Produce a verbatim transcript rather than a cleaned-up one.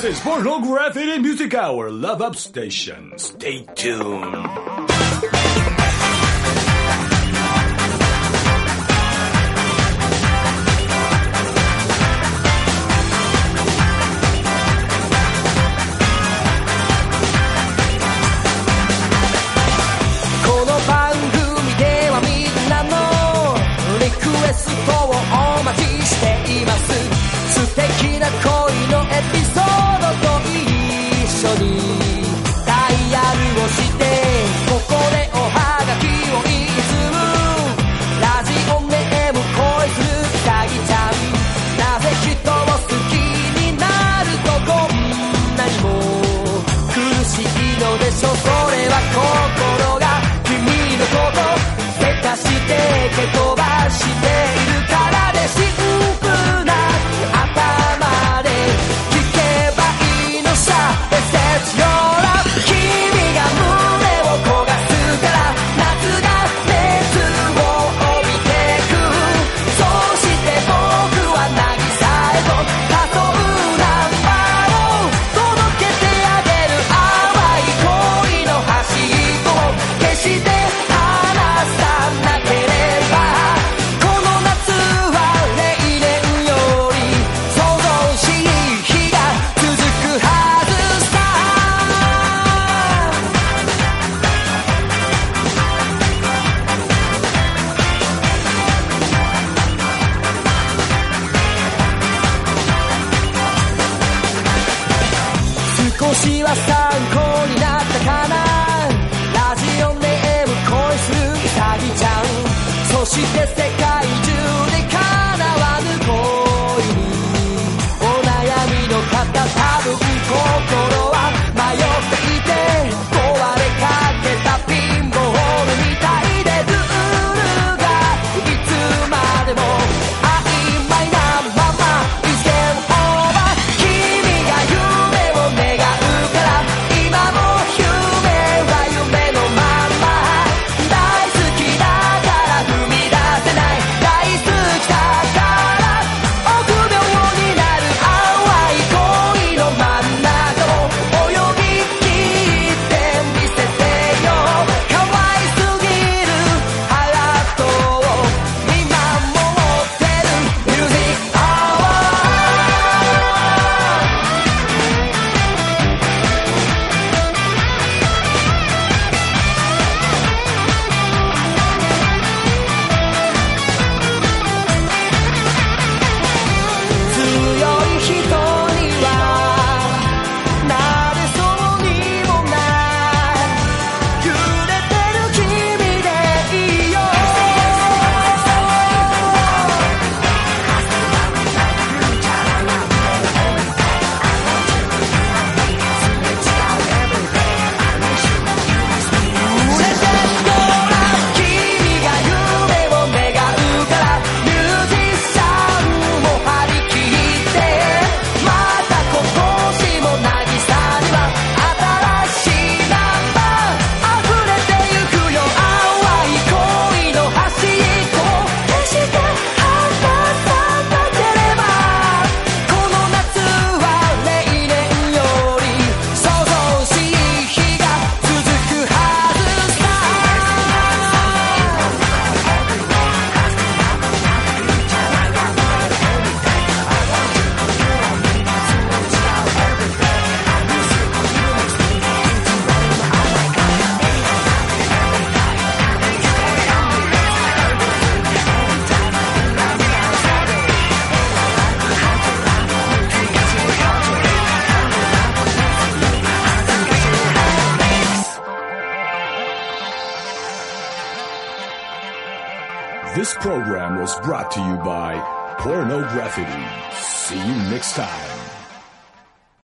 This is Pornography Music Hour Love Up Station. Stay tuned. この番組ではみんなのリクエストをお待ちしています。素敵な恋のエピソードと一緒にダイヤルをしてここでおはがきをいつラジオネーム恋するうさぎちゃん。なぜ人を好きになるとこんなにも苦しいのでしょう。それは心が君のことせかして蹴飛ばしているからで、シンプルな頭で聞けばいいのさ。 Set your love 君が胸を焦がすから夏が熱を帯びてく。そうして僕は渚へと誘うナンバーを届けてあげる。淡い恋の端っこを決して離さなければこの夏は例年より想像しい日が続くはずさ。少しは参考になったかな。ラジオネーム恋するうさぎちゃん。そして世界中で叶わぬ恋にお悩みの方、多分心は迷っていて壊れかけたピンボールみたいで、ルールがいつまでも曖昧なまま It's game over。 君が夢を願うから今も夢は夢のまま。大好きだから踏み出せない、大好きだから臆病になる。淡い恋の真ん中を泳ぎ切ってみせてよ。可愛すぎるハートを見守ってるミュージックアワ強い人にはなれそうにもない。揺れてる君でいいよ。売れてよな君が夢を願うからミュージシャンも張り切ってまた今年も渚には新しいナンバー溢れてゆくよ。淡い恋の端っこを決して離さなければこの夏は例年より想像しい日が続くはずさ。 This program was brought to you by Pornography. See you next time.